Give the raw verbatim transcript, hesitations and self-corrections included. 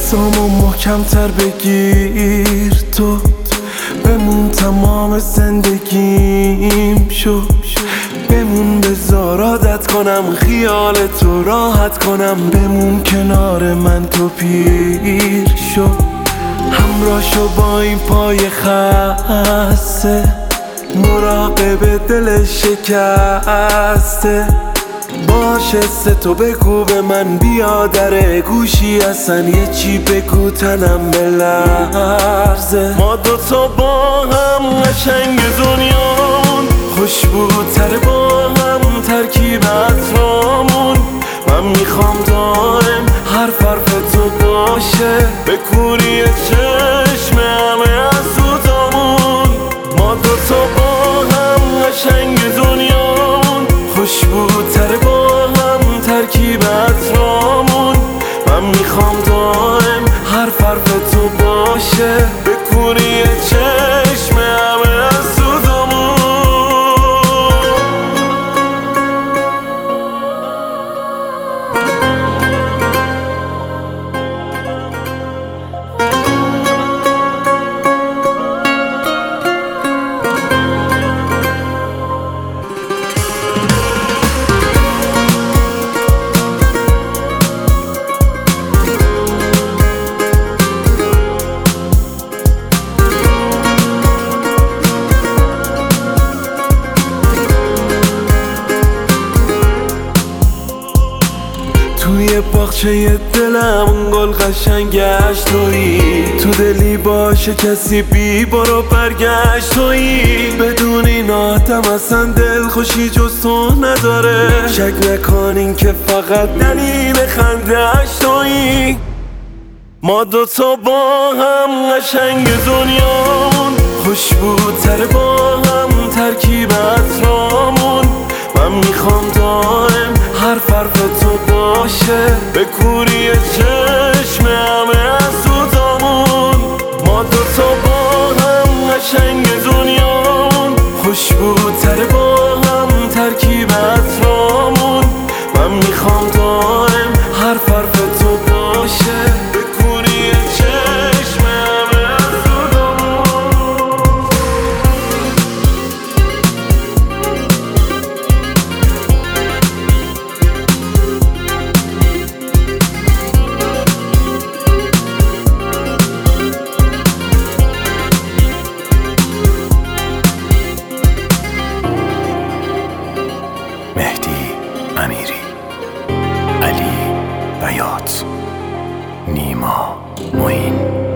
دستامو محکمتر بگیر، تو بمون تمام زندگیم شو، بمون بذار عادت کنم خیال تو راحت کنم، بمون کنار من تو پیر شو، همراه شو با این پای خسته، مراقب دل شکسته، باشه سه تو بگو به من بیا در گوشی اصلا یه چی بگو تنم بلرزه. ما دوتا با هم قشنگ دنیامون، خوشبوتر با هم ترکیب عطرامون، من میخوام دائم حرف حرف تو باشه به کوری چشم همه از سودامون. ما دوتا با هم قشنگ دنیامون، خوشبوتر با هم ترکیب عطرامون، من میخوام دائم حرف حرف تو باشه به کوری چشم همه از سودامون. توی باغچه دلم اون گل قشنگش تویی، تو دلی باشه کسی بی برو برگشت تویی، بدون این آدم اصلا دل خوشی جز تو نداره، شک نکنین که فقط دلیل خنده‌اش تویی. ما دوتا با هم قشنگ دنیامون، خوشبوتر با هم ترکیب عطرامون، من میخوام دائم حرف حرف تو باشه به کوری چشم همه از سودامون. ما دوتا با هم قشنگ دنیامون، خوشبوتر با هم ترکیب عطرامون، من میخوام دائم حرف حرف تو باشه به کوری چشم همه از سودامون. مهدی امیری، علی بیات، نیما معین.